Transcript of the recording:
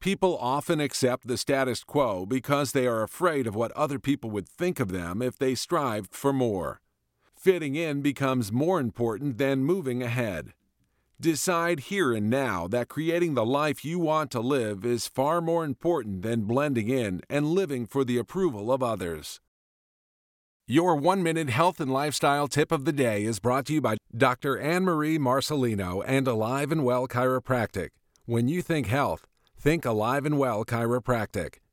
People often accept the status quo because they are afraid of what other people would think of them if they strived for more. Fitting in becomes more important than moving ahead. Decide here and now that creating the life you want to live is far more important than blending in and living for the approval of others. Your 1-minute health and lifestyle tip of the day is brought to you by Dr. Anne-Marie Marcelino and Alive and Well Chiropractic. When you think health, think Alive and Well Chiropractic.